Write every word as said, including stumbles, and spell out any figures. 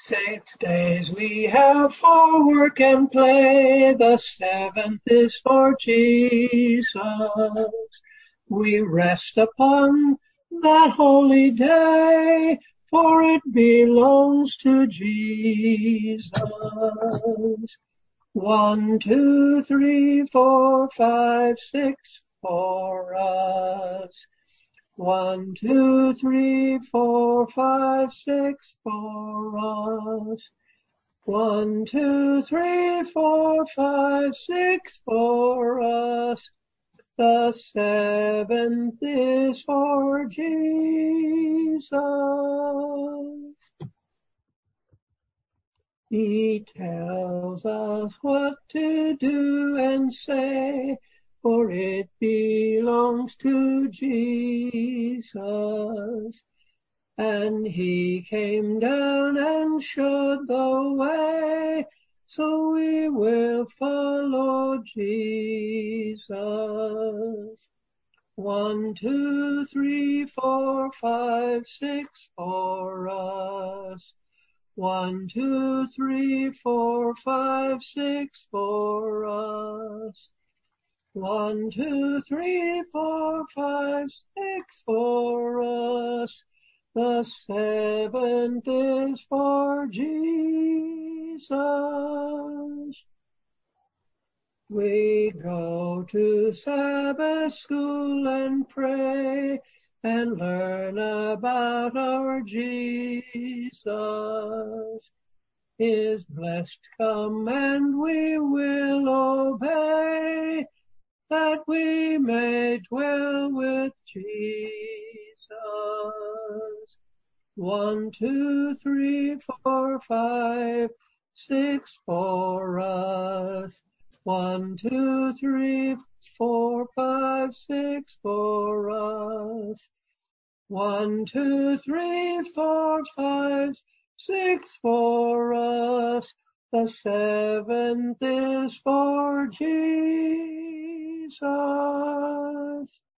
Six days we have for work and play, the seventh is for Jesus. We rest upon that holy day, for it belongs to Jesus. One, two, three, four, five, six for us. One, two, three, four, five, six for us. One, two, three, four, five, six for us. The seventh is for Jesus. He tells us what to do and say, for it belongs to Jesus. And he came down and showed the way, so we will follow Jesus. One, two, three, four, five, six for us. One, two, three, four, five, six for us. One, two, three, four, five, six for us. The seventh is for Jesus. We go to Sabbath school and pray and learn about our Jesus. His blessed command we will obey, that we may dwell with Jesus. One, two, three, four, five, six for us. One, two, three, four, five, six for us. One, two, three, four, five, six for us. The seventh is for Jesus.